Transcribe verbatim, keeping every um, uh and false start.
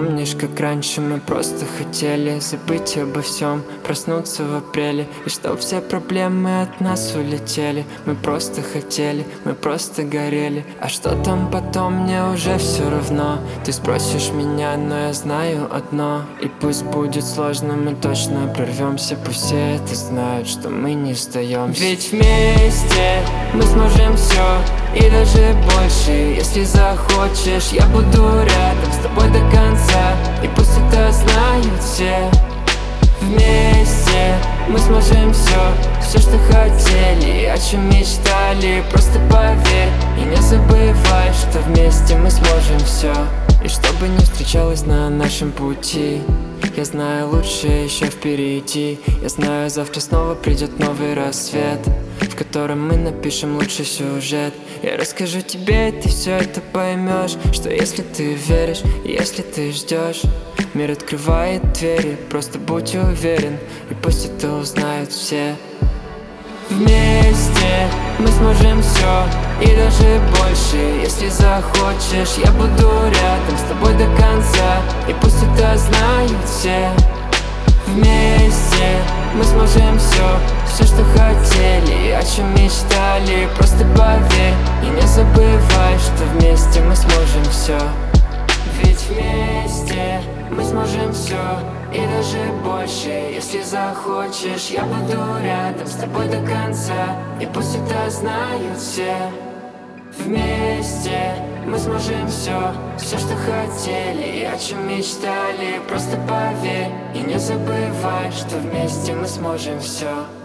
Помнишь, как раньше мы просто хотели забыть обо всем, проснуться в апреле, и чтоб все проблемы от нас улетели. Мы просто хотели, мы просто горели. А что там потом, мне уже все равно. Ты спросишь меня, но я знаю одно. И пусть будет сложно, мы точно прорвемся. Пусть все это знают, что мы не сдаемся. Ведь вместе мы сможем все, и даже больше. Если захочешь, я буду рядом с тобой до конца, и пусть это знают все. Вместе мы сможем все, все, что хотели, о чем мечтали. Просто поверь и не забывай, что вместе мы сможем все. И что бы ни встречалось на нашем пути, я знаю, лучшее еще впереди. Я знаю, завтра снова придет новый рассвет, в котором мы напишем лучший сюжет. Я расскажу тебе, и ты все это поймешь, что если ты веришь, и если ты ждешь, мир открывает двери, просто будь уверен, и пусть это узнают все. Вместе мы сможем все, и даже больше. Если захочешь, я буду рядом с тобой до конца, и пусть это знают все. Вместе мы сможем все, все, что хотели, о чем мечтали. Просто поверь и не забывай, что вместе мы сможем все. Ведь вместе мы сможем все, и даже больше. Если захочешь, я буду рядом с тобой до конца, и пусть это знают все. Вместе мы сможем все, все, что хотели, и о чем мечтали. Просто поверь и не забывай, что вместе мы сможем все.